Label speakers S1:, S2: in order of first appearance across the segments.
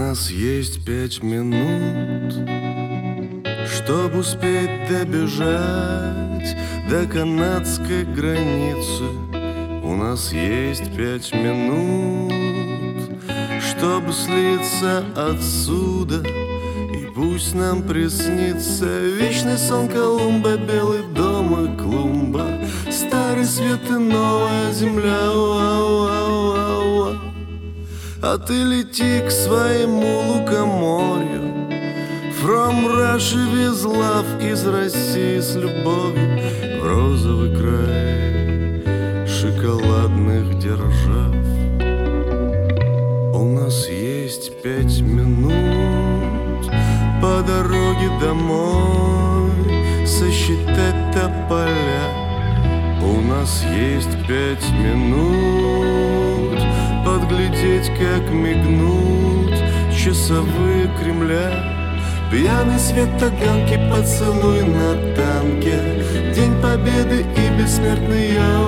S1: нас есть 5 минут, чтобы успеть добежать до канадской границы. У нас есть 5 минут, чтобы слиться отсюда. И пусть нам приснится вечный сон Колумба, белый дом и клумба, старый свет и новая земля. А ты лети к своему лукоморью, From Russia with love, из России с любовью в розовый край шоколадных держав. У нас есть 5 минут по дороге домой сосчитать тополя. У нас есть 5 минут подглядеть, как мигнут часовые Кремля. Пьяный свет таганки, поцелуй на танке, День Победы и бессмертный я.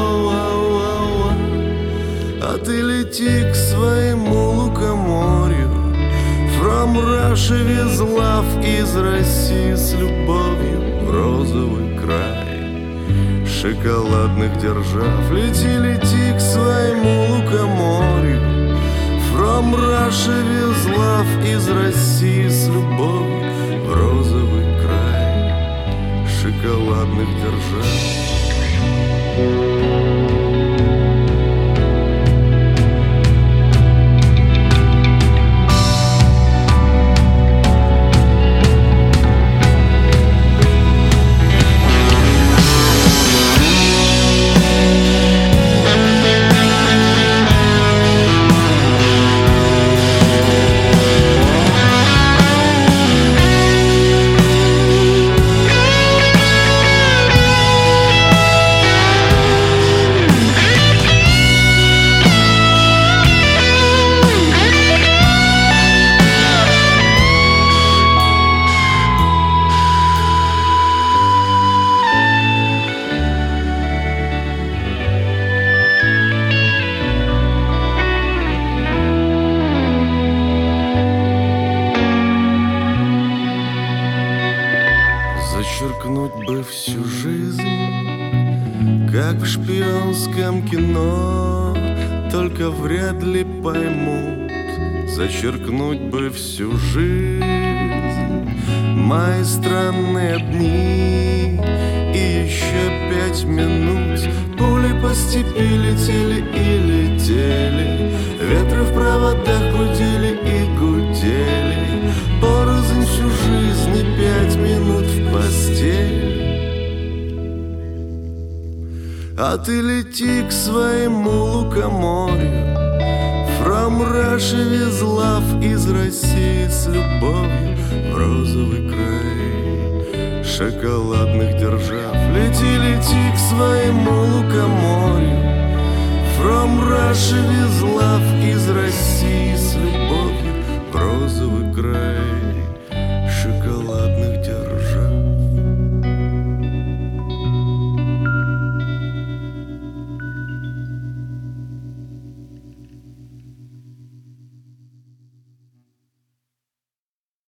S1: А ты лети к своему лукоморью, From Russia with love, из России с любовью в розовый край шоколадных держав. Лети, лети к своему лукоморью, From Russia with love, из России с любовью в розовый край шоколадных держав. Зачеркнуть бы всю жизнь, как в шпионском кино, только вряд ли поймут. Зачеркнуть бы всю жизнь, мои странные дни, и еще 5 минут. Пули по степи летели и летели, ветры в проводах гудели и гудели. Порознь всю жизнь и 5 минут в постель. А ты лети к своему лукоморью, From Russia with love, из России с любовью в розовый край шоколадных держав. Лети, лети к своему лукоморью, From Russia with love, из России с любовью в розовый край